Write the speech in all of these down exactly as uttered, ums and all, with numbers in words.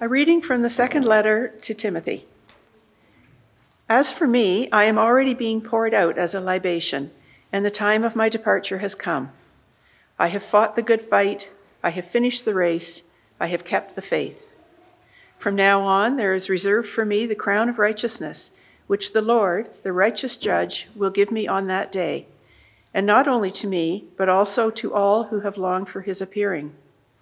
A reading from the second letter to Timothy. As for me, I am already being poured out as a libation, and the time of my departure has come. I have fought the good fight, I have finished the race, I have kept the faith. From now on, there is reserved for me the crown of righteousness, which the Lord, the righteous judge, will give me on that day, and not only to me, but also to all who have longed for his appearing.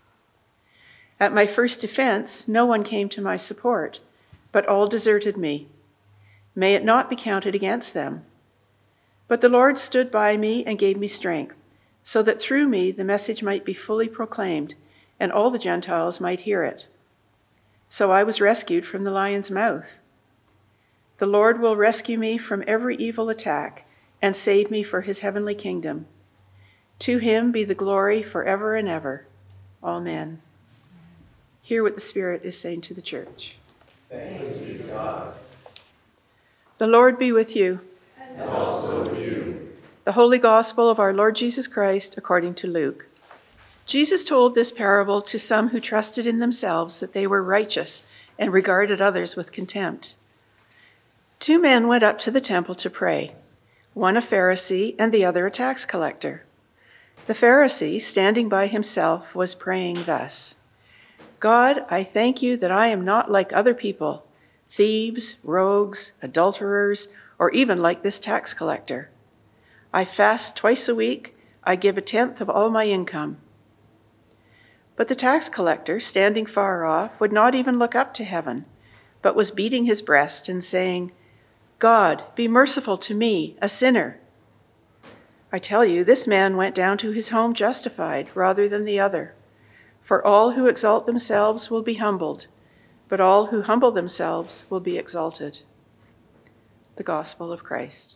At my first defense, no one came to my support, but all deserted me. May it not be counted against them. But the Lord stood by me and gave me strength, so that through me the message might be fully proclaimed, and all the Gentiles might hear it. So I was rescued from the lion's mouth. The Lord will rescue me from every evil attack and save me for his heavenly kingdom. To him be the glory forever and ever. Amen. Hear what the Spirit is saying to the church. Thanks be to God. The Lord be with you. And also with you. The Holy Gospel of our Lord Jesus Christ according to Luke. Jesus told this parable to some who trusted in themselves that they were righteous and regarded others with contempt. Two men went up to the temple to pray, one a Pharisee and the other a tax collector. The Pharisee, standing by himself, was praying thus: God, I thank you that I am not like other people, thieves, rogues, adulterers, or even like this tax collector. I fast twice a week. I give a tenth of all my income. But the tax collector, standing far off, would not even look up to heaven, but was beating his breast and saying, God, be merciful to me, a sinner. I tell you, this man went down to his home justified rather than the other. For all who exalt themselves will be humbled, but all who humble themselves will be exalted. The Gospel of Christ.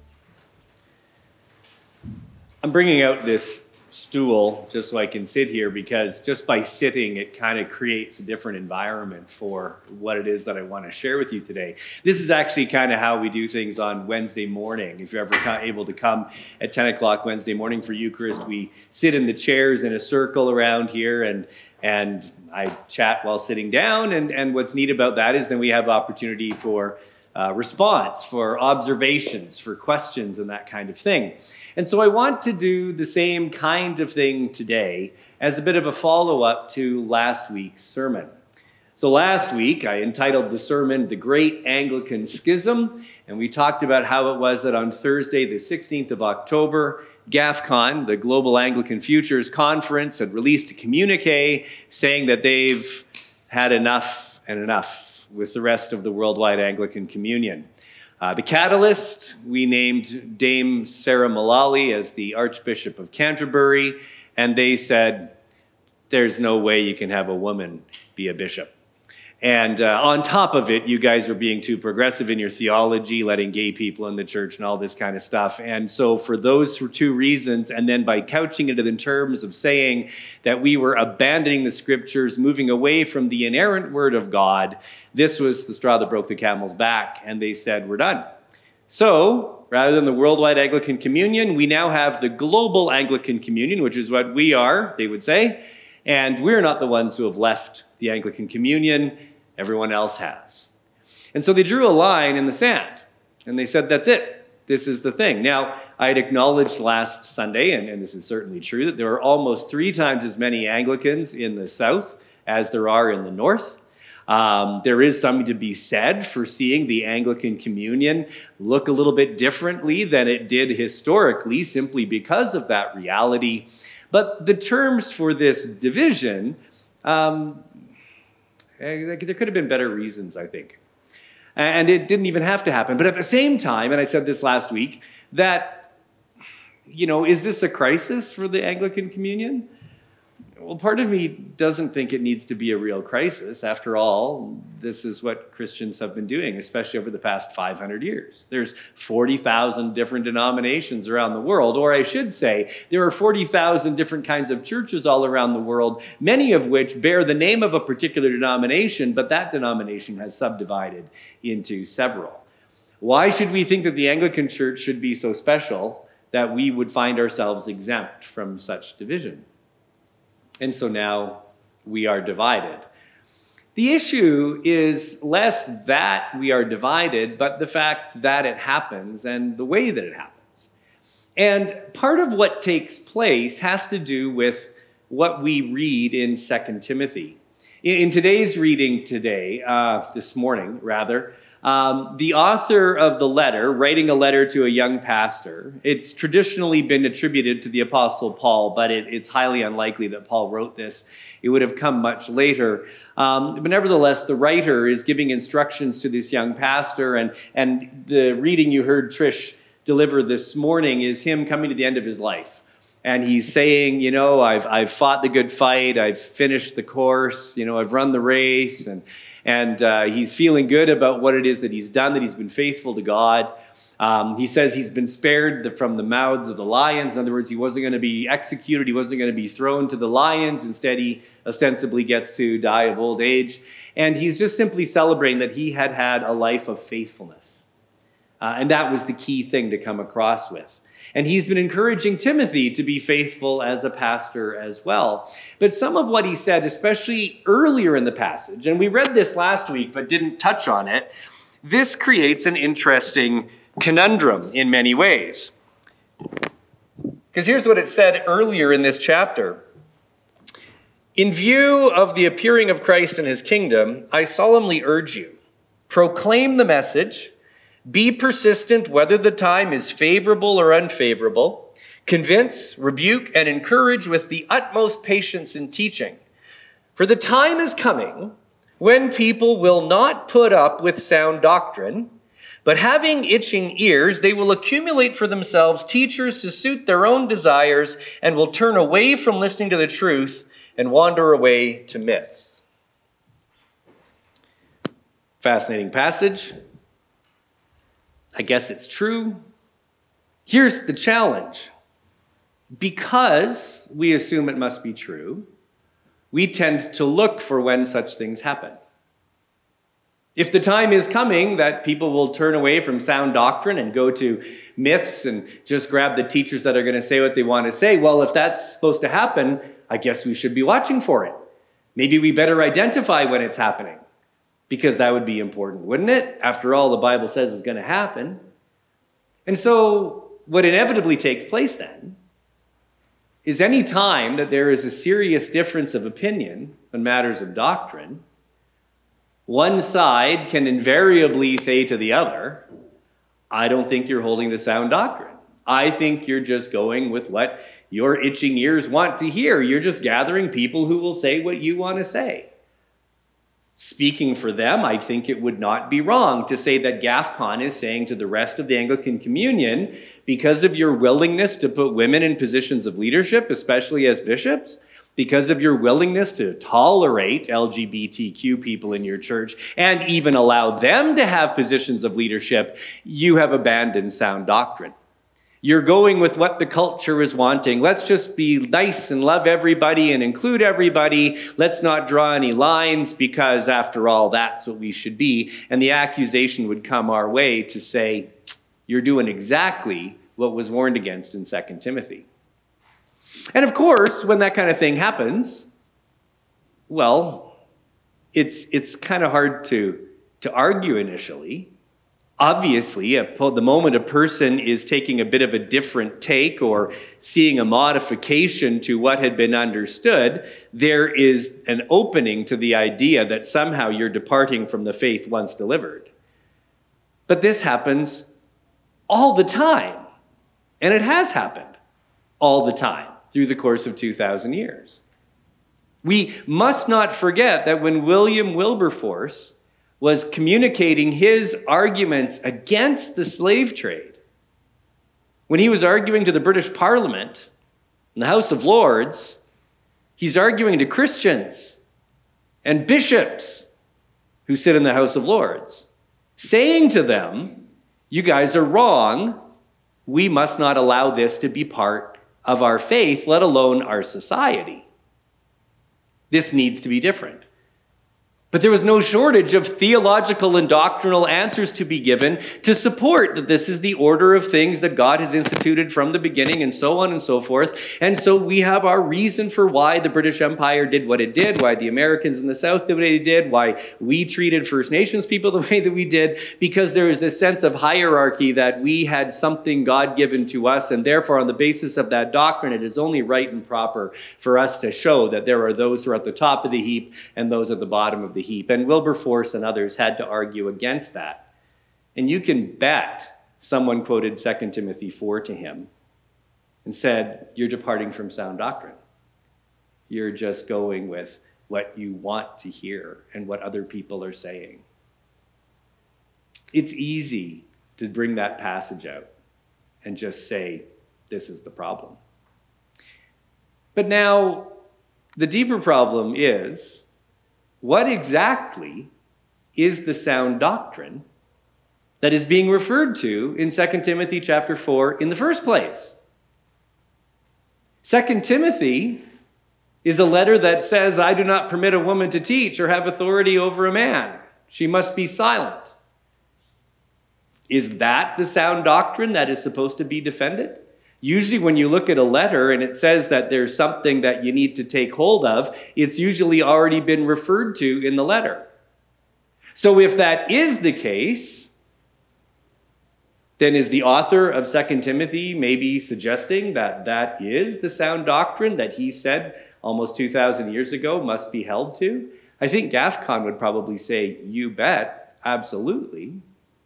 I'm bringing out this stool just so I can sit here, because just by sitting, it kind of creates a different environment for what it is that I want to share with you today. This is actually kind of how we do things on Wednesday morning. If you're ever able to come at ten o'clock Wednesday morning for Eucharist, we sit in the chairs in a circle around here, and and I chat while sitting down. And, and what's neat about that is then we have opportunity for uh, response, for observations, for questions, and that kind of thing. And so I want to do the same kind of thing today as a bit of a follow-up to last week's sermon. So last week, I entitled the sermon, The Great Anglican Schism, and we talked about how it was that on Thursday, the sixteenth of October, GAFCON, the Global Anglican Futures Conference, had released a communique saying that they've had enough and enough with the rest of the worldwide Anglican Communion. Uh, the catalyst, we named Dame Sarah Mullally as the Archbishop of Canterbury, and they said, there's no way you can have a woman be a bishop. And uh, on top of it, you guys are being too progressive in your theology, letting gay people in the church and all this kind of stuff. And so for those two reasons, and then by couching it in terms of saying that we were abandoning the scriptures, moving away from the inerrant word of God, this was the straw that broke the camel's back. And they said, we're done. So rather than the worldwide Anglican Communion, we now have the global Anglican Communion, which is what we are, they would say. And we're not the ones who have left the Anglican Communion. Everyone else has. And so they drew a line in the sand, and they said, that's it. This is the thing. Now, I had acknowledged last Sunday, and, and this is certainly true, that there are almost three times as many Anglicans in the South as there are in the North. Um, there is something to be said for seeing the Anglican Communion look a little bit differently than it did historically, simply because of that reality. But the terms for this division, um, there could have been better reasons, I think. And it didn't even have to happen. But at the same time, and I said this last week, that, you know, is this a crisis for the Anglican Communion? Well, part of me doesn't think it needs to be a real crisis. After all, this is what Christians have been doing, especially over the past five hundred years. There's forty thousand different denominations around the world, or I should say, there are forty thousand different kinds of churches all around the world, many of which bear the name of a particular denomination, but that denomination has subdivided into several. Why should we think that the Anglican Church should be so special that we would find ourselves exempt from such division? And so now we are divided. The issue is less that we are divided, but the fact that it happens and the way that it happens. And part of what takes place has to do with what we read in Second Timothy. In today's reading today, uh, this morning rather, um, the author of the letter, writing a letter to a young pastor, it's traditionally been attributed to the Apostle Paul, but it, it's highly unlikely that Paul wrote this. It would have come much later. Um, but nevertheless, the writer is giving instructions to this young pastor, and, and the reading you heard Trish deliver this morning is him coming to the end of his life. And he's saying, you know, I've I've fought the good fight, I've finished the course, you know, I've run the race, and and uh, he's feeling good about what it is that he's done, that he's been faithful to God. Um, he says he's been spared the, from the mouths of the lions. In other words, he wasn't going to be executed, he wasn't going to be thrown to the lions. Instead, he ostensibly gets to die of old age. And he's just simply celebrating that he had had a life of faithfulness. Uh, and that was the key thing to come across with. And he's been encouraging Timothy to be faithful as a pastor as well. But some of what he said, especially earlier in the passage, and we read this last week but didn't touch on it, this creates an interesting conundrum in many ways. Because here's what it said earlier in this chapter. In view of the appearing of Christ and his kingdom, I solemnly urge you, proclaim the message, be persistent whether the time is favorable or unfavorable. Convince, rebuke, and encourage with the utmost patience in teaching. For the time is coming when people will not put up with sound doctrine, but having itching ears, they will accumulate for themselves teachers to suit their own desires and will turn away from listening to the truth and wander away to myths. Fascinating passage. I guess it's true. Here's the challenge. Because we assume it must be true, we tend to look for when such things happen. If the time is coming that people will turn away from sound doctrine and go to myths and just grab the teachers that are going to say what they want to say, well, if that's supposed to happen, I guess we should be watching for it. Maybe we better identify when it's happening. Because that would be important, wouldn't it? After all, the Bible says is going to happen. And so what inevitably takes place then is any time that there is a serious difference of opinion on matters of doctrine, one side can invariably say to the other, I don't think you're holding to sound doctrine. I think you're just going with what your itching ears want to hear. You're just gathering people who will say what you want to say. Speaking for them, I think it would not be wrong to say that GAFCON is saying to the rest of the Anglican Communion, because of your willingness to put women in positions of leadership, especially as bishops, because of your willingness to tolerate L G B T Q people in your church and even allow them to have positions of leadership, you have abandoned sound doctrine. You're going with what the culture is wanting. Let's just be nice and love everybody and include everybody. Let's not draw any lines because, after all, that's what we should be. And the accusation would come our way to say, you're doing exactly what was warned against in Second Timothy. And of course, when that kind of thing happens, well, it's it's kind of hard to, to argue initially. Obviously, the moment a person is taking a bit of a different take or seeing a modification to what had been understood, there is an opening to the idea that somehow you're departing from the faith once delivered. But this happens all the time, and it has happened all the time through the course of two thousand years. We must not forget that when William Wilberforce was communicating his arguments against the slave trade, when he was arguing to the British Parliament in the House of Lords, he's arguing to Christians and bishops who sit in the House of Lords, saying to them, you guys are wrong. We must not allow this to be part of our faith, let alone our society. This needs to be different. But there was no shortage of theological and doctrinal answers to be given to support that this is the order of things that God has instituted from the beginning, and so on and so forth. And so we have our reason for why the British Empire did what it did, why the Americans in the South did what they did, why we treated First Nations people the way that we did, because there is a sense of hierarchy that we had something God-given to us, and therefore on the basis of that doctrine, it is only right and proper for us to show that there are those who are at the top of the heap and those at the bottom of the heap. And Wilberforce and others had to argue against that. And you can bet someone quoted Second Timothy four to him and said, you're departing from sound doctrine. You're just going with what you want to hear and what other people are saying. It's easy to bring that passage out and just say, this is the problem. But now, the deeper problem is, what exactly is the sound doctrine that is being referred to in Second Timothy chapter four in the first place? Second Timothy is a letter that says, I do not permit a woman to teach or have authority over a man. She must be silent. Is that the sound doctrine that is supposed to be defended? Usually when you look at a letter and it says that there's something that you need to take hold of, it's usually already been referred to in the letter. So if that is the case, then is the author of Second Timothy maybe suggesting that that is the sound doctrine that he said almost two thousand years ago must be held to? I think GAFCON would probably say, you bet, absolutely.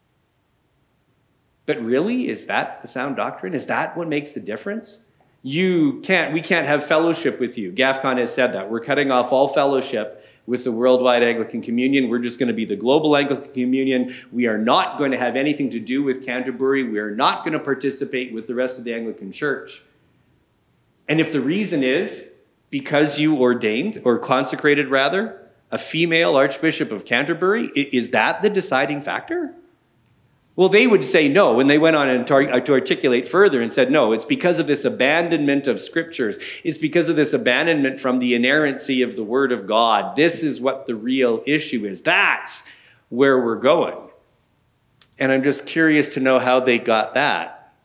But really, is that the sound doctrine? Is that what makes the difference? You can't, we can't have fellowship with you. GAFCON has said that. We're cutting off all fellowship with the Worldwide Anglican Communion. We're just going to be the Global Anglican Communion. We are not going to have anything to do with Canterbury. We are not going to participate with the rest of the Anglican Church. And if the reason is because you ordained, or consecrated rather, a female Archbishop of Canterbury, is that the deciding factor? Well, they would say no, and they went on and to articulate further and said, no, it's because of this abandonment of scriptures. It's because of this abandonment from the inerrancy of the Word of God. This is what the real issue is. That's where we're going. And I'm just curious to know how they got that.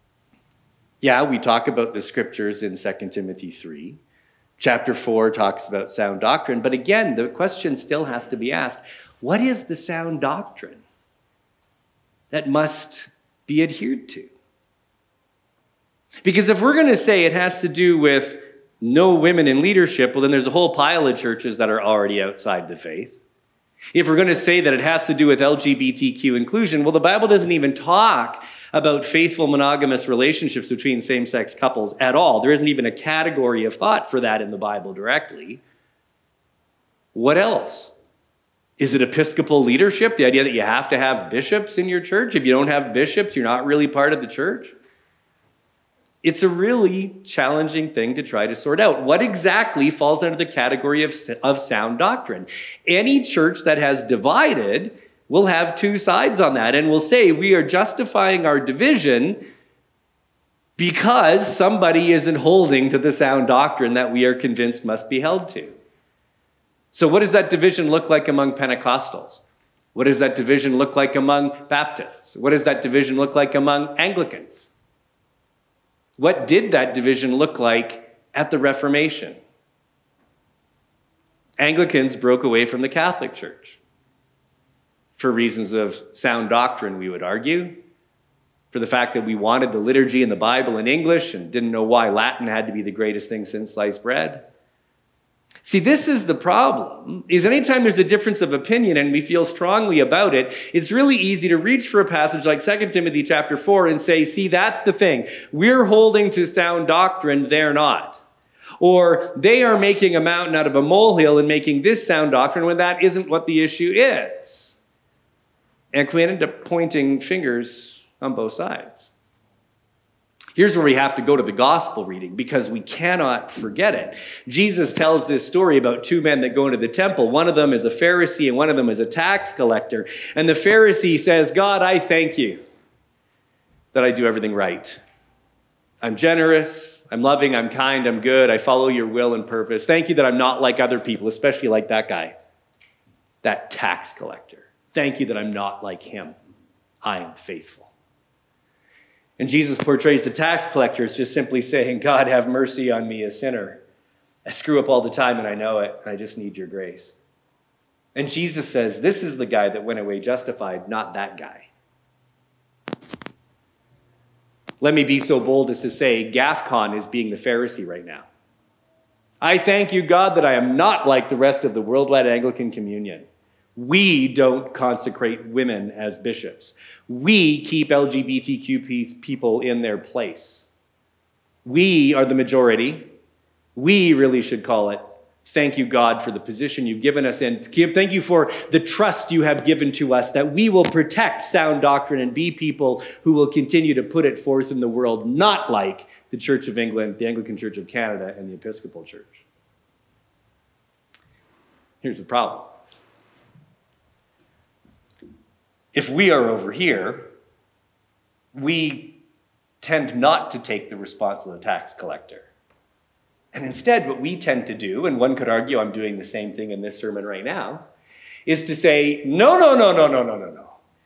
Yeah, we talk about the scriptures in Second Timothy three. Chapter four talks about sound doctrine. But again, the question still has to be asked, what is the sound doctrine that must be adhered to? Because if we're going to say it has to do with no women in leadership, well, then there's a whole pile of churches that are already outside the faith. If we're going to say that it has to do with L G B T Q inclusion, well, the Bible doesn't even talk about faithful monogamous relationships between same-sex couples at all. There isn't even a category of thought for that in the Bible directly. What else? Is it Episcopal leadership? The idea that you have to have bishops in your church? If you don't have bishops, you're not really part of the church? It's a really challenging thing to try to sort out. What exactly falls under the category of, of sound doctrine? Any church that has divided will have two sides on that and will say we are justifying our division because somebody isn't holding to the sound doctrine that we are convinced must be held to. So what does that division look like among Pentecostals? What does that division look like among Baptists? What does that division look like among Anglicans? What did that division look like at the Reformation? Anglicans broke away from the Catholic Church for reasons of sound doctrine, we would argue, for the fact that we wanted the liturgy and the Bible in English and didn't know why Latin had to be the greatest thing since sliced bread. See, this is the problem, is anytime there's a difference of opinion and we feel strongly about it, it's really easy to reach for a passage like Second Timothy chapter four and say, see, that's the thing. We're holding to sound doctrine, they're not. Or they are making a mountain out of a molehill and making this sound doctrine when that isn't what the issue is. And we end up pointing fingers on both sides. Here's where we have to go to the gospel reading because we cannot forget it. Jesus tells this story about two men that go into the temple. One of them is a Pharisee and one of them is a tax collector. And the Pharisee says, God, I thank you that I do everything right. I'm generous, I'm loving, I'm kind, I'm good. I follow your will and purpose. Thank you that I'm not like other people, especially like that guy. that tax collector. Thank you that I'm not like him. I am faithful. And Jesus portrays the tax collector as just simply saying, God, have mercy on me, a sinner. I screw up all the time and I know it. I just need your grace. And Jesus says, this is the guy that went away justified, not that guy. Let me be so bold as to say GAFCON is being the Pharisee right now. I thank you, God, that I am not like the rest of the Worldwide Anglican Communion. We don't consecrate women as bishops. We keep L G B T Q people in their place. We are the majority. We really should call it, thank you, God, for the position you've given us, and give, thank you for the trust you have given to us that we will protect sound doctrine and be people who will continue to put it forth in the world, not like the Church of England, the Anglican Church of Canada, and the Episcopal Church. Here's the problem. If we are over here, we tend not to take the response of the tax collector. And instead, what we tend to do, and one could argue I'm doing the same thing in this sermon right now, is to say, no, no, no, no, no, no, no, no.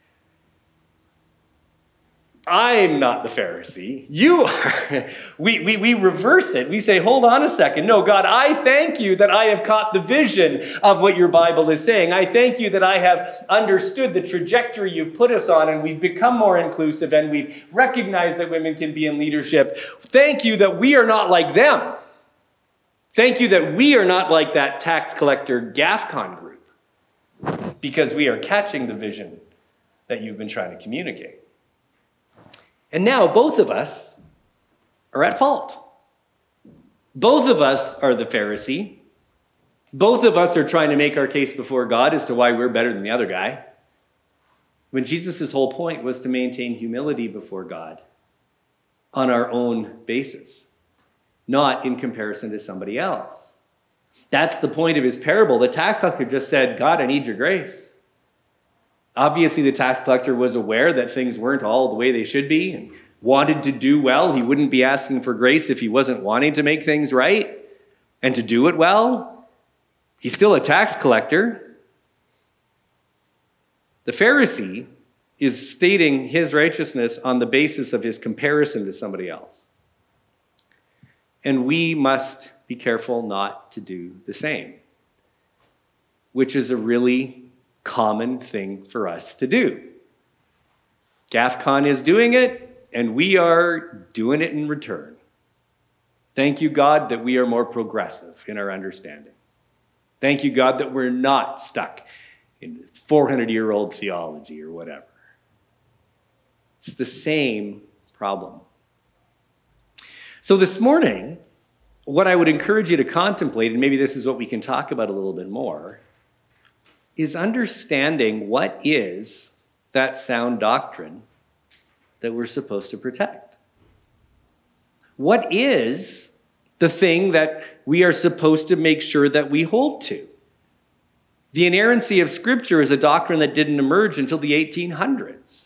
I'm not the Pharisee. You are. we, we, we reverse it. We say, hold on a second. No, God, I thank you that I have caught the vision of what your Bible is saying. I thank you that I have understood the trajectory you've put us on, and we've become more inclusive, and we've recognized that women can be in leadership. Thank you that we are not like them. Thank you that we are not like that tax collector GAFCON group, because we are catching the vision that you've been trying to communicate. And now both of us are at fault. Both of us are the Pharisee. Both of us are trying to make our case before God as to why we're better than the other guy, when Jesus' whole point was to maintain humility before God on our own basis, not in comparison to somebody else. That's the point of his parable. The tax collector just said, God, I need your grace. Obviously, the tax collector was aware that things weren't all the way they should be and wanted to do well. He wouldn't be asking for grace if he wasn't wanting to make things right and to do it well. He's still a tax collector. The Pharisee is stating his righteousness on the basis of his comparison to somebody else. And we must be careful not to do the same, which is a really common thing for us to do. GAFCON is doing it, and we are doing it in return. Thank you, God, that we are more progressive in our understanding. Thank you, God, that we're not stuck in four hundred year old theology or whatever. It's the same problem. So this morning, what I would encourage you to contemplate, and maybe this is what we can talk about a little bit more, is understanding what is that sound doctrine that we're supposed to protect. What is the thing that we are supposed to make sure that we hold to? The inerrancy of Scripture is a doctrine that didn't emerge until the eighteen hundreds.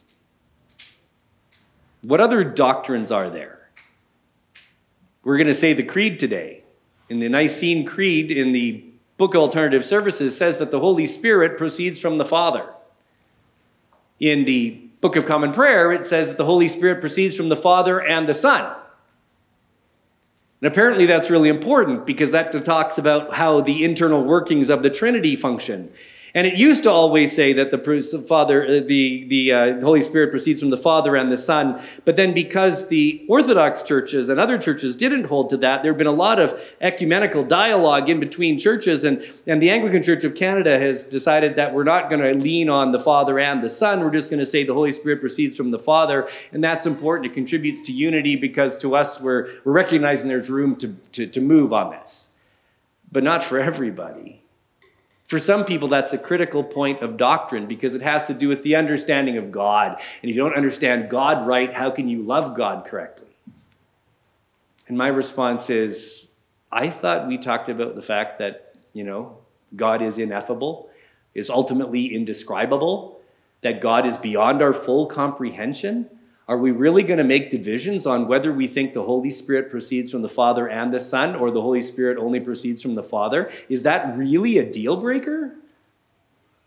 What other doctrines are there? We're going to say the Creed today. In the Nicene Creed, in the Book of Alternative Services, says that the Holy Spirit proceeds from the Father. In the Book of Common Prayer, it says that the Holy Spirit proceeds from the Father and the Son. And apparently that's really important, because that talks about how the internal workings of the Trinity function. And it used to always say that the Father, the, the uh, Holy Spirit proceeds from the Father and the Son. But then because the Orthodox churches and other churches didn't hold to that, there have been a lot of ecumenical dialogue in between churches. And, and the Anglican Church of Canada has decided that we're not going to lean on the Father and the Son. We're just going to say the Holy Spirit proceeds from the Father. And that's important. It contributes to unity, because to us, we're, we're recognizing there's room to, to, to move on this. But not for everybody. For some people, that's a critical point of doctrine, because it has to do with the understanding of God. And if you don't understand God right, how can you love God correctly? And my response is, I thought we talked about the fact that, you know, God is ineffable, is ultimately indescribable, that God is beyond our full comprehension. Are we really going to make divisions on whether we think the Holy Spirit proceeds from the Father and the Son, or the Holy Spirit only proceeds from the Father? Is that really a deal breaker?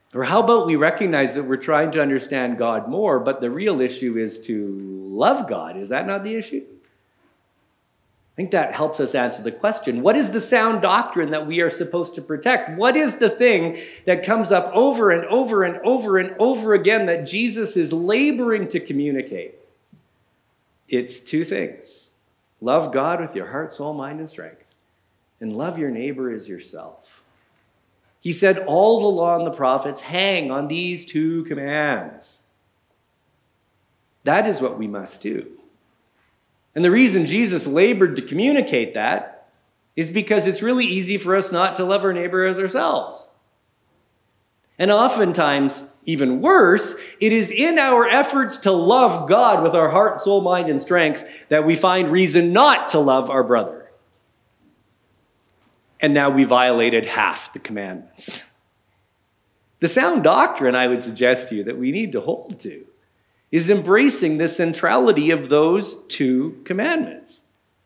Or how about we recognize that we're trying to understand God more, but the real issue is to love God? Is that not the issue? I think that helps us answer the question. What is the sound doctrine that we are supposed to protect? What is the thing that comes up over and over and over and over again that Jesus is laboring to communicate? It's two things. Love God with your heart, soul, mind, and strength, and love your neighbor as yourself. He said all the law and the prophets hang on these two commands. That is what we must do. And the reason Jesus labored to communicate that is because it's really easy for us not to love our neighbor as ourselves. And oftentimes, even worse, it is in our efforts to love God with our heart, soul, mind, and strength that we find reason not to love our brother. And now we violated half the commandments. The sound doctrine, I would suggest to you, that we need to hold to is embracing the centrality of those two commandments.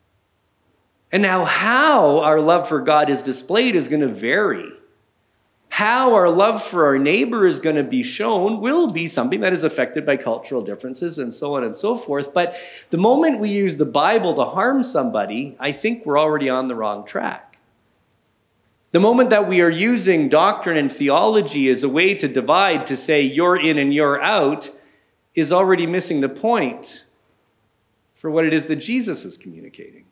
And now how our love for God is displayed is going to vary. How our love for our neighbor is going to be shown will be something that is affected by cultural differences and so on and so forth. But the moment we use the Bible to harm somebody, I think we're already on the wrong track. The moment that we are using doctrine and theology as a way to divide, to say you're in and you're out, is already missing the point for what it is that Jesus is communicating.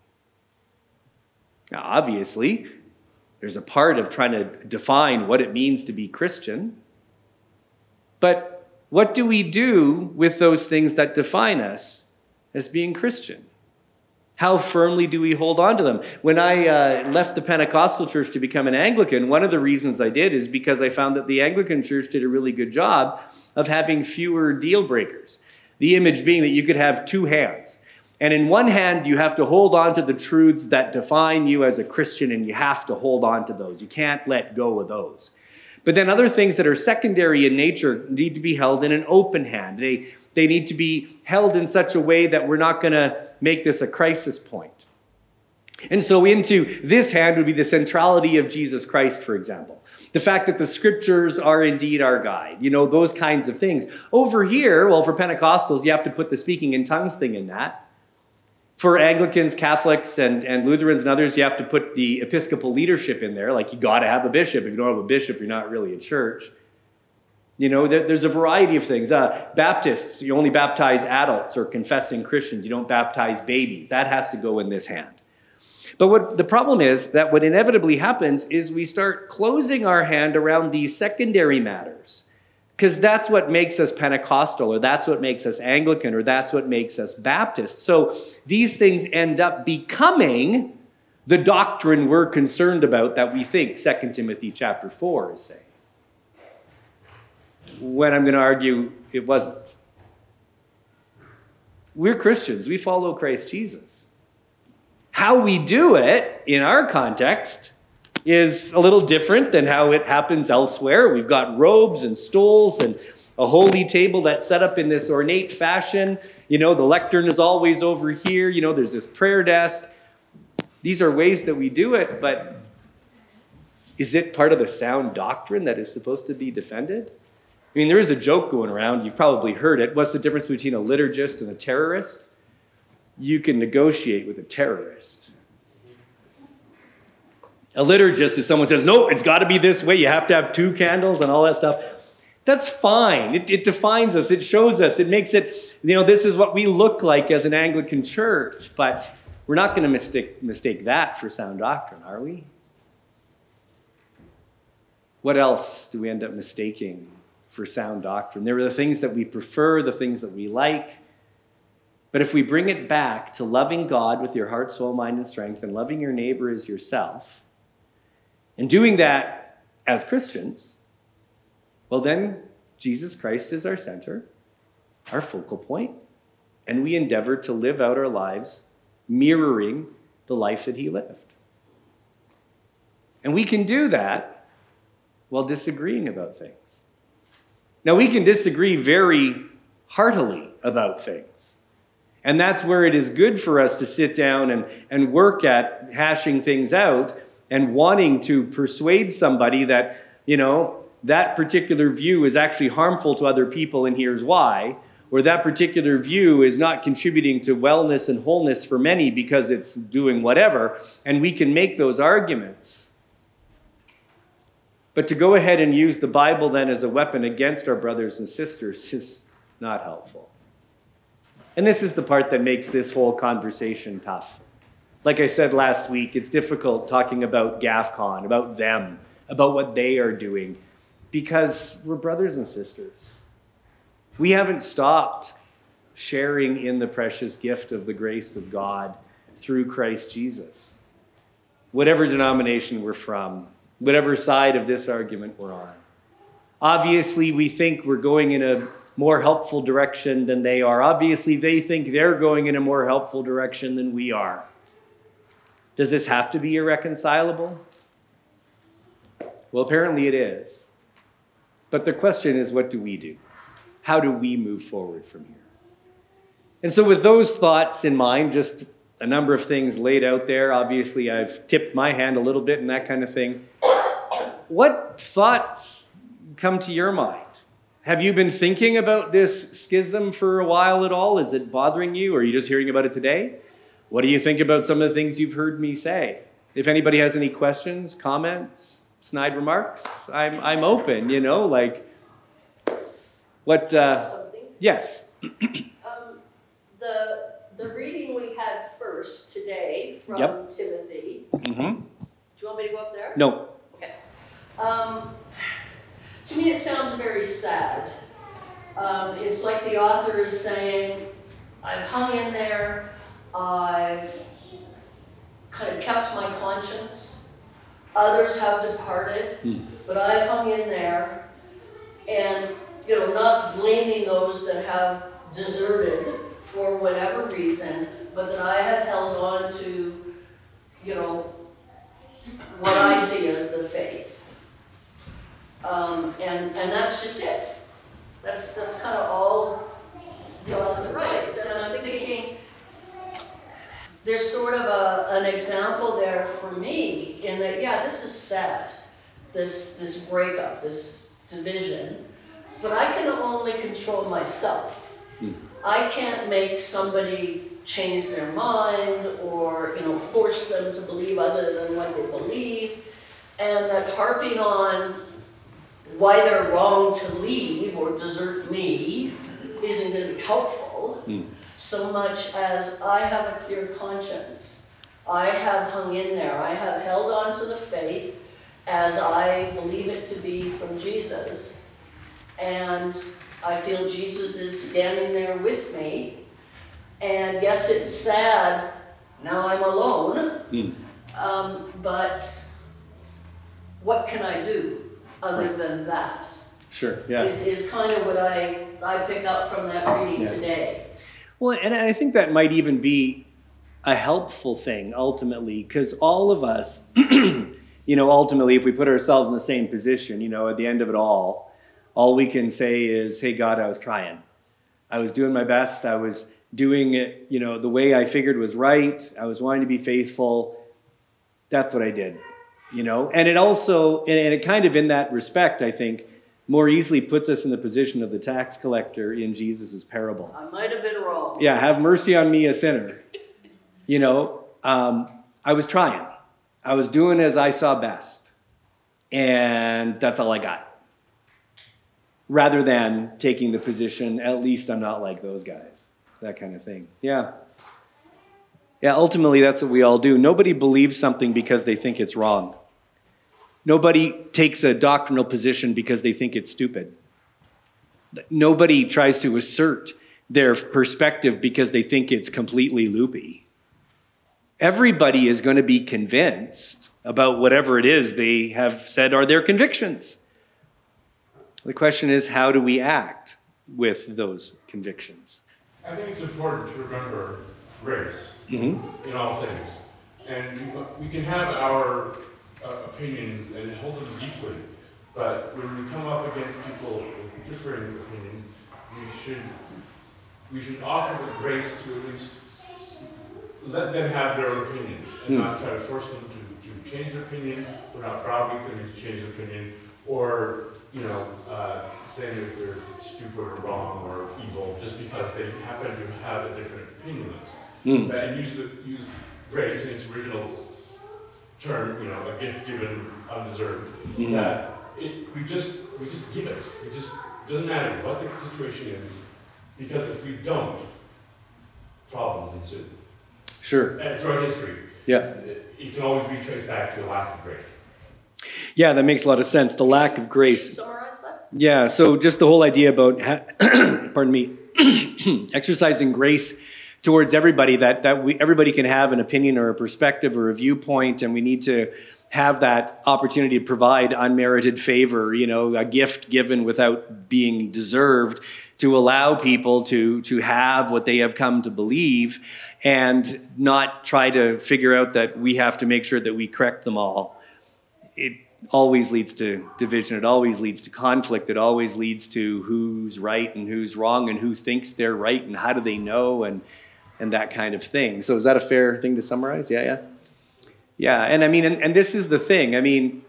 Now, obviously, there's a part of trying to define what it means to be Christian. But what do we do with those things that define us as being Christian? How firmly do we hold on to them? When I uh, left the Pentecostal church to become an Anglican, one of the reasons I did is because I found that the Anglican church did a really good job of having fewer deal breakers. The image being that you could have two hands. And in one hand, you have to hold on to the truths that define you as a Christian, and you have to hold on to those. You can't let go of those. But then other things that are secondary in nature need to be held in an open hand. They, they need to be held in such a way that we're not going to make this a crisis point. And so into this hand would be the centrality of Jesus Christ, for example. The fact that the scriptures are indeed our guide. You know, those kinds of things. Over here, well, for Pentecostals, you have to put the speaking in tongues thing in that. For Anglicans, Catholics, and, and Lutherans and others, you have to put the episcopal leadership in there. Like, you got to have a bishop. If you don't have a bishop, you're not really a church. You know, there, there's a variety of things. Uh, Baptists, you only baptize adults or confessing Christians. You don't baptize babies. That has to go in this hand. But what the problem is that what inevitably happens is we start closing our hand around these secondary matters. Because that's what makes us Pentecostal, or that's what makes us Anglican, or that's what makes us Baptist. So these things end up becoming the doctrine we're concerned about that we think Second Timothy chapter four is saying. When I'm going to argue it wasn't. We're Christians. We follow Christ Jesus. How we do it in our context is a little different than how it happens elsewhere. We've got robes and stoles and a holy table that's set up in this ornate fashion. You know, the lectern is always over here. You know, there's this prayer desk. These are ways that we do it, but is it part of the sound doctrine that is supposed to be defended? I mean, there is a joke going around. You've probably heard it. What's the difference between a liturgist and a terrorist? You can negotiate with a terrorist. A liturgist, if someone says, no, it's got to be this way, you have to have two candles and all that stuff, that's fine. It, it defines us. It shows us. It makes it, you know, this is what we look like as an Anglican church. But we're not going to mistake, mistake that for sound doctrine, are we? What else do we end up mistaking for sound doctrine? There are the things that we prefer, the things that we like. But if we bring it back to loving God with your heart, soul, mind, and strength, and loving your neighbor as yourself, and doing that as Christians, well then, Jesus Christ is our center, our focal point, and we endeavor to live out our lives mirroring the life that he lived. And we can do that while disagreeing about things. Now, we can disagree very heartily about things. And that's where it is good for us to sit down and, and work at hashing things out and wanting to persuade somebody that, you know, that particular view is actually harmful to other people, and here's why, or that particular view is not contributing to wellness and wholeness for many because it's doing whatever, and we can make those arguments. But to go ahead and use the Bible then as a weapon against our brothers and sisters is not helpful. And this is the part that makes this whole conversation tough. Like I said last week, it's difficult talking about GAFCON, about them, about what they are doing, because we're brothers and sisters. We haven't stopped sharing in the precious gift of the grace of God through Christ Jesus. Whatever denomination we're from, whatever side of this argument we're on. Obviously, we think we're going in a more helpful direction than they are. Obviously, they think they're going in a more helpful direction than we are. Does this have to be irreconcilable? Well, apparently it is. But the question is, what do we do? How do we move forward from here? And so with those thoughts in mind, just a number of things laid out there. Obviously, I've tipped my hand a little bit and that kind of thing. What thoughts come to your mind? Have you been thinking about this schism for a while at all? Is it bothering you, or are you just hearing about it today? What do you think about some of the things you've heard me say? If anybody has any questions, comments, snide remarks, I'm I'm open, you know, like, what, uh, Something. yes. Um, the, the reading we had first today from Yep. Timothy. Mm-hmm. Do you want me to go up there? No. Okay. Um, to me, it sounds very sad. Um, it's like the author is saying, I've hung in there, I've kind of kept my conscience. Others have departed, Hmm. but I've hung in there, and you know, not blaming those that have deserted for whatever reason, but that I have held on to, you know, what I see as the faith. Um, and, and that's just it. That's, that's kind of all the author writes. And I'm thinking, there's sort of a, an example there for me in that, yeah, this is sad, this, this breakup, this division, but I can only control myself. Hmm. I can't make somebody change their mind or, you know, force them to believe other than what they believe, and that harping on why they're wrong to leave or desert me isn't going to be helpful. Hmm. So much as I have a clear conscience. I have hung in there. I have held on to the faith as I believe it to be from Jesus. And I feel Jesus is standing there with me. And yes, it's sad. Now I'm alone. Mm. Um, but what can I do other Right. than that? Sure, yeah. Is, is kind of what I, I picked up from that reading Yeah. today. Well, and I think that might even be a helpful thing ultimately, because all of us, you know, ultimately, if we put ourselves in the same position, you know, at the end of it all, all we can say is, hey, God, I was trying. I was doing my best. I was doing it, you know, the way I figured was right. I was wanting to be faithful. That's what I did, you know. And it also, and it kind of in that respect, I think, more easily puts us in the position of the tax collector in Jesus' parable. I might have been wrong. Yeah, have mercy on me, a sinner. You know, um, I was trying. I was doing as I saw best. And that's all I got. Rather than taking the position, at least I'm not like those guys. That kind of thing. Yeah. Yeah, ultimately, that's what we all do. Nobody believes something because they think it's wrong. Nobody takes a doctrinal position because they think it's stupid. Nobody tries to assert their perspective because they think it's completely loopy. Everybody is going to be convinced about whatever it is they have said are their convictions. The question is, how do we act with those convictions? I think it's important to remember grace Mm-hmm. in all things. And we can have our uh, opinions and hold them deeply, but when we come up against people with differing opinions, we should we should offer the grace to at least let them have their opinions and Mm. not try to force them to, to change their opinion. We're not browbeat them to change their opinion. or, you know, uh, saying that they're stupid or wrong or evil just because they happen to have a different opinion. Mm. And use the use grace in its original term, you know, a gift given undeserved. Mm-hmm. That it, we just we just give it. It just doesn't matter what the situation is, because if we don't, problems ensue. Sure. And throughout history, yeah, it, it can always be traced back to a lack of grace. Yeah, that makes a lot of sense. The lack of grace. Summarize that? Yeah. So just the whole idea about, ha- pardon me, exercising grace towards everybody, that that we everybody can have an opinion or a perspective or a viewpoint, and we need to have that opportunity to provide unmerited favor, you know, a gift given without being deserved, to allow people to to have what they have come to believe, and not try to figure out that we have to make sure that we correct them all. It always leads to division. It always leads to conflict. It always leads to who's right and who's wrong and who thinks they're right and how do they know, and and that kind of thing. So is that a fair thing to summarize? Yeah, yeah. Yeah, and I mean, and, and this is the thing. I mean,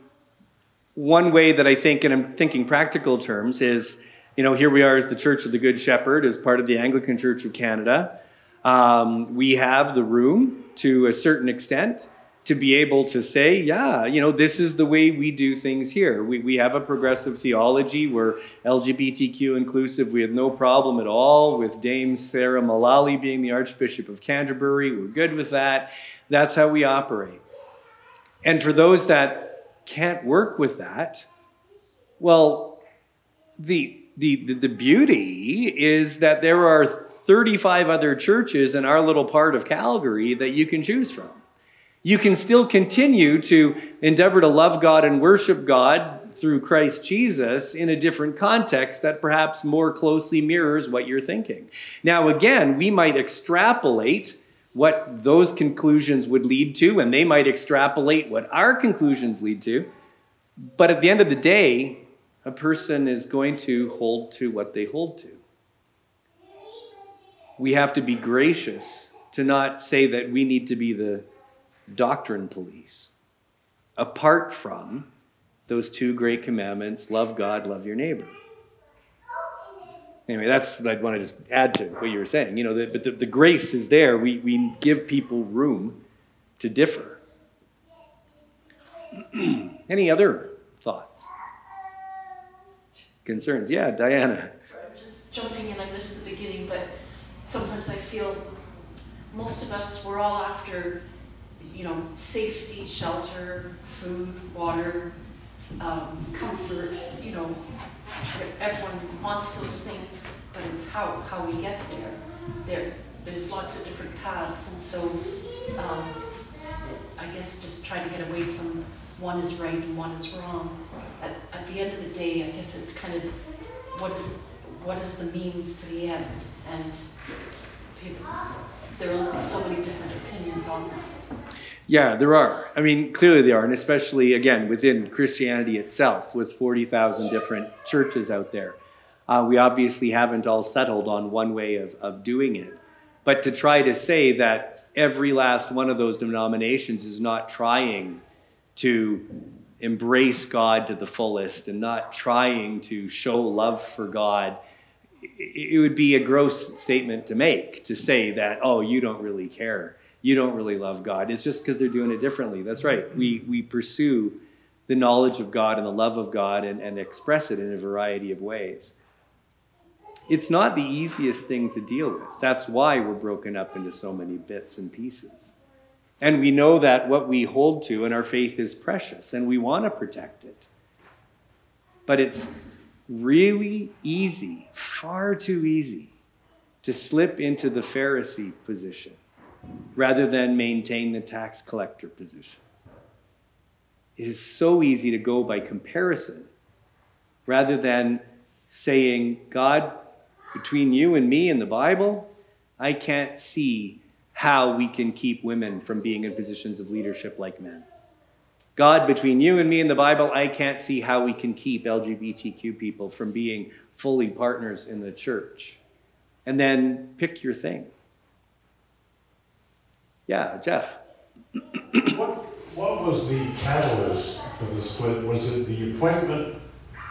one way that I think, and I'm thinking practical terms, is, you know, here we are as the Church of the Good Shepherd, as part of the Anglican Church of Canada. Um, we have the room, to a certain extent, to be able to say, yeah, you know, this is the way we do things here. We we have a progressive theology. We're L G B T Q inclusive. We have no problem at all with Dame Sarah Mullally being the Archbishop of Canterbury. We're good with that. That's how we operate. And for those that can't work with that, well, the the the beauty is that there are thirty-five other churches in our little part of Calgary that you can choose from. You can still continue to endeavor to love God and worship God through Christ Jesus in a different context that perhaps more closely mirrors what you're thinking. Now, again, we might extrapolate what those conclusions would lead to, and they might extrapolate what our conclusions lead to. But at the end of the day, a person is going to hold to what they hold to. We have to be gracious to not say that we need to be the doctrine police, apart from those two great commandments: love God, love your neighbor. Anyway, that's what I'd want to just add to what you were saying. You know, the, but the, the grace is there. We we give people room to differ. Any other thoughts? Concerns? Yeah, Diana. Sorry, I'm just jumping in. I missed the beginning, but sometimes I feel most of us, we're all after, you know, safety, shelter, food, water, um, comfort, you know, everyone wants those things, but it's how, how we get there. There, there's lots of different paths, and so um, I guess just trying to get away from one is right and one is wrong. At, at the end of the day, I guess it's kind of what is what is the means to the end, and people, there are so many different opinions on that. Yeah, there are. I mean, clearly there are, and especially, again, within Christianity itself, with forty thousand different churches out there. Uh, we obviously haven't all settled on one way of, of doing it. But to try to say that every last one of those denominations is not trying to embrace God to the fullest and not trying to show love for God, it would be a gross statement to make, to say that, oh, you don't really care. You don't really love God. It's just because they're doing it differently. That's right. We we pursue the knowledge of God and the love of God and, and express it in a variety of ways. It's not the easiest thing to deal with. That's why we're broken up into so many bits and pieces. And we know that what we hold to in our faith is precious, and we want to protect it. But it's really easy, far too easy, to slip into the Pharisee position rather than maintain the tax collector position. It is so easy to go by comparison rather than saying, God, between you and me and the Bible, I can't see how we can keep women from being in positions of leadership like men. God, between you and me and the Bible, I can't see how we can keep L G B T Q people from being fully partners in the church. And then pick your thing. Yeah, Jeff. What, what was the catalyst for the split? Was it the appointment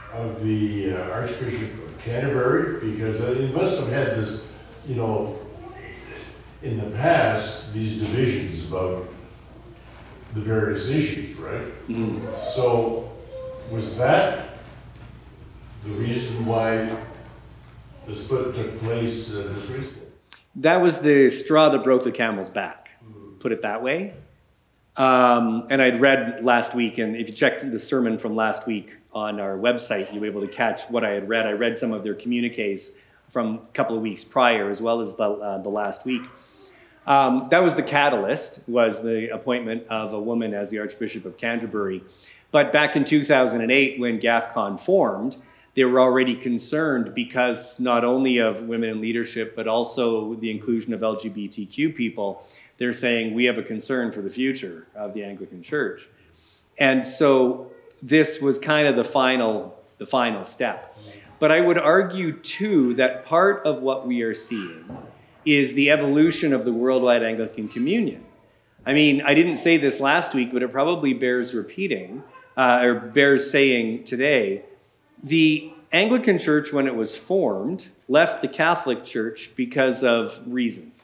of the uh, Archbishop of Canterbury? Because uh, they must have had this, you know, in the past, these divisions about the various issues, right? Mhm. So was that the reason why the split took place uh, this recently? That was the straw that broke the camel's back, put it that way. Um, and I'd read last week, and if you checked the sermon from last week on our website, you were able to catch what I had read. I read some of their communiques from a couple of weeks prior, as well as the, uh, the last week. Um, that was the catalyst, was the appointment of a woman as the Archbishop of Canterbury. But back in two thousand eight, when GAFCON formed, they were already concerned because not only of women in leadership, but also the inclusion of L G B T Q people. They're saying, we have a concern for the future of the Anglican Church. And so this was kind of the final, the final step. But I would argue, too, that part of what we are seeing is the evolution of the worldwide Anglican Communion. I mean, I didn't say this last week, but it probably bears repeating, uh, or bears saying today. The Anglican Church, when it was formed, left the Catholic Church because of reasons.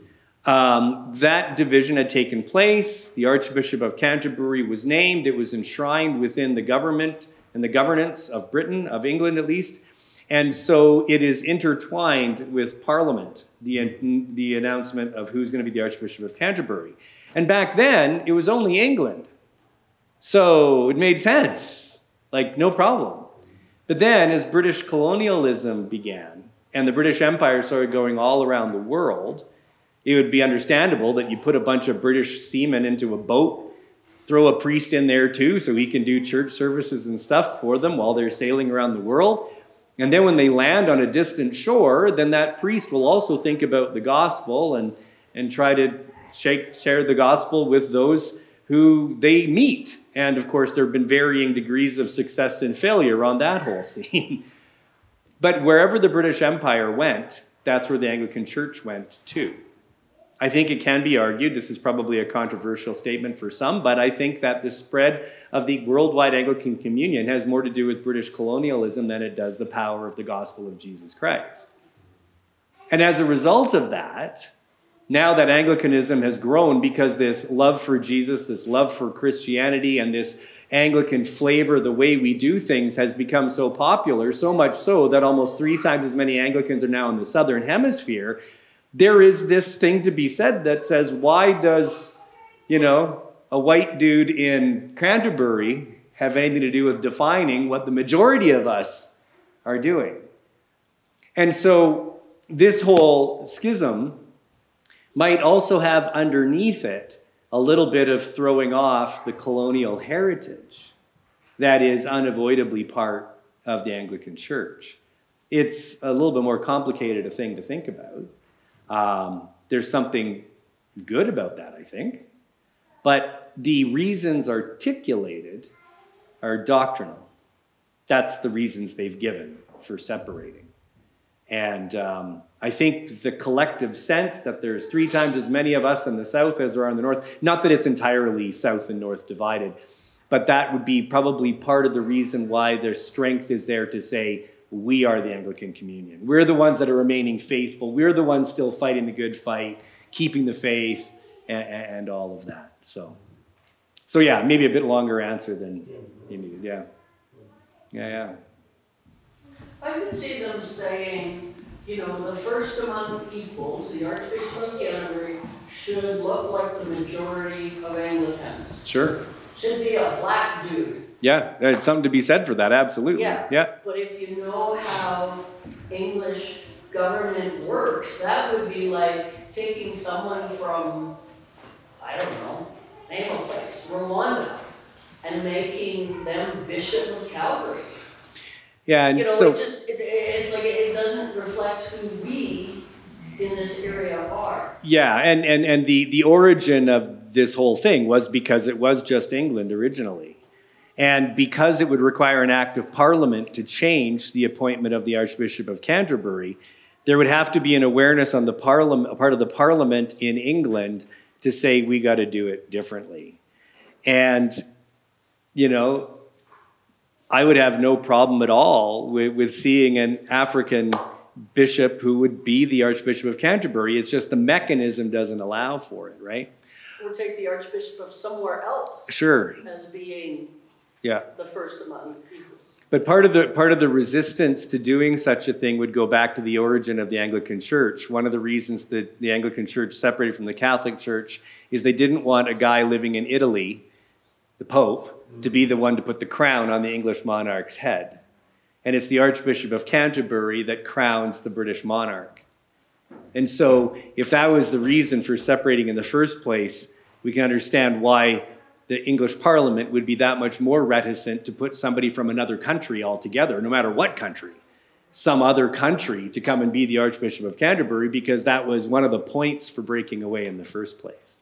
Um, that division had taken place. The Archbishop of Canterbury was named. It was enshrined within the government and the governance of Britain, of England at least. And so it is intertwined with Parliament, the, the announcement of who's going to be the Archbishop of Canterbury. And back then, it was only England. So it made sense, like no problem. But then as British colonialism began and the British Empire started going all around the world, it would be understandable that you put a bunch of British seamen into a boat, throw a priest in there too so he can do church services and stuff for them while they're sailing around the world. And then when they land on a distant shore, then that priest will also think about the gospel and, and try to shake, share the gospel with those who they meet. And of course, there have been varying degrees of success and failure on that whole scene. But wherever the British Empire went, that's where the Anglican Church went too. I think it can be argued, this is probably a controversial statement for some, but I think that the spread of the worldwide Anglican Communion has more to do with British colonialism than it does the power of the gospel of Jesus Christ. And as a result of that, now that Anglicanism has grown because this love for Jesus, this love for Christianity, and this Anglican flavor, the way we do things, has become so popular, so much so that almost three times as many Anglicans are now in the Southern Hemisphere. There is this thing to be said that says, why does, you know, a white dude in Canterbury have anything to do with defining what the majority of us are doing? And so this whole schism might also have underneath it a little bit of throwing off the colonial heritage that is unavoidably part of the Anglican Church. It's a little bit more complicated a thing to think about. Um, there's something good about that, I think. But the reasons articulated are doctrinal. That's the reasons they've given for separating. And um, I think the collective sense that there's three times as many of us in the South as there are in the North, not that it's entirely South and North divided, but that would be probably part of the reason why their strength is there to say, we are the Anglican Communion. We're the ones that are remaining faithful. We're the ones still fighting the good fight, keeping the faith, and, and all of that. So, so yeah, maybe a bit longer answer than you needed. Yeah, yeah, yeah. I could see them saying, you know, the first among equals, the Archbishop of Canterbury, should look like the majority of Anglicans. Sure. Should be a black dude. Yeah, there's something to be said for that, absolutely. Yeah. Yeah. But if you know how English government works, that would be like taking someone from, I don't know, name a place, Rwanda, and making them Bishop of Calgary. Yeah, and You know, so it just, it, it's like it doesn't reflect who we in this area are. yeah, and, and, and the, the origin of this whole thing was because it was just England originally. And because it would require an act of Parliament to change the appointment of the Archbishop of Canterbury, there would have to be an awareness on the parliament, part of the Parliament in England to say, we got to do it differently. And, you know, I would have no problem at all with, with seeing an African bishop who would be the Archbishop of Canterbury. It's just the mechanism doesn't allow for it, right? Or take the Archbishop of somewhere else Sure. as being Yeah. the first among equals. But part of the part of the resistance to doing such a thing would go back to the origin of the Anglican Church. One of the reasons that the Anglican Church separated from the Catholic Church is they didn't want a guy living in Italy, the Pope, to be the one to put the crown on the English monarch's head. And it's the Archbishop of Canterbury that crowns the British monarch. And so if that was the reason for separating in the first place, we can understand why the English Parliament would be that much more reticent to put somebody from another country altogether, no matter what country, some other country to come and be the Archbishop of Canterbury, because that was one of the points for breaking away in the first place.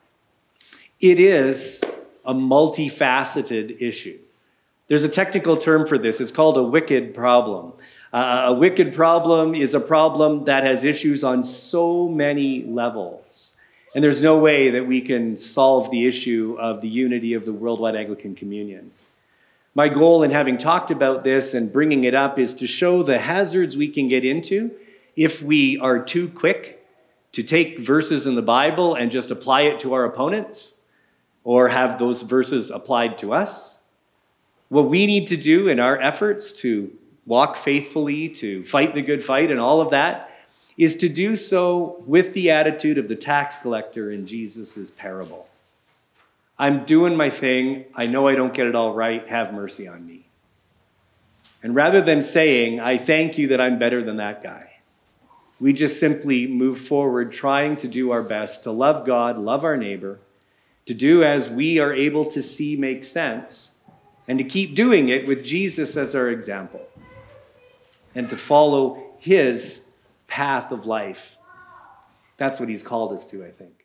It is a multifaceted issue. There's a technical term for this. It's called a wicked problem. Uh, a wicked problem is a problem that has issues on so many levels. And there's no way that we can solve the issue of the unity of the worldwide Anglican Communion. My goal in having talked about this and bringing it up is to show the hazards we can get into if we are too quick to take verses in the Bible and just apply it to our opponents, or have those verses applied to us. What we need to do in our efforts to walk faithfully, to fight the good fight and all of that, is to do so with the attitude of the tax collector in Jesus' parable. I'm doing my thing. I know I don't get it all right. Have mercy on me. And rather than saying, I thank you that I'm better than that guy, we just simply move forward trying to do our best to love God, love our neighbor, to do as we are able to see make sense, and to keep doing it with Jesus as our example, and to follow his path of life. That's what he's called us to, I think.